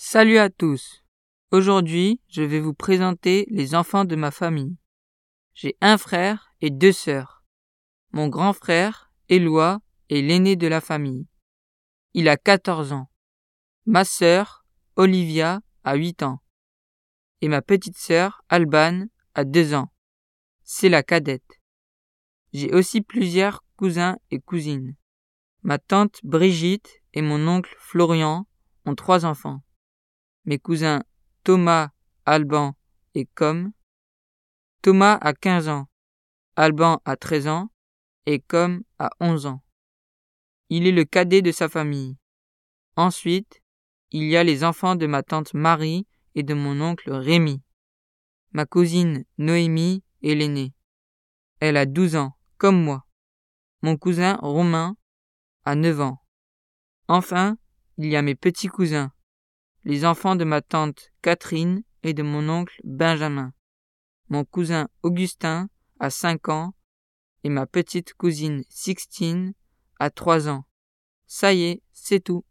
Salut à tous. Aujourd'hui, je vais vous présenter les enfants de ma famille. J'ai un frère et deux sœurs. Mon grand frère, Éloi, est l'aîné de la famille. Il a 14 ans. Ma sœur, Olivia, a 8 ans. Et ma petite sœur, Alban, a 2 ans. C'est la cadette. J'ai aussi plusieurs cousins et cousines. Ma tante Brigitte et mon oncle Florian ont 3 enfants. Mes cousins Thomas, Alban et Com. Thomas a 15 ans, Alban a 13 ans et Com a 11 ans. Il est le cadet de sa famille. Ensuite, il y a les enfants de ma tante Marie et de mon oncle Rémi. Ma cousine Noémie est l'aînée. Elle a 12 ans, comme moi. Mon cousin Romain a 9 ans. Enfin, il y a mes petits cousins, les enfants de ma tante Catherine et de mon oncle Benjamin. Mon cousin Augustin a 5 ans et ma petite cousine Sixtine a 3 ans. Ça y est, c'est tout.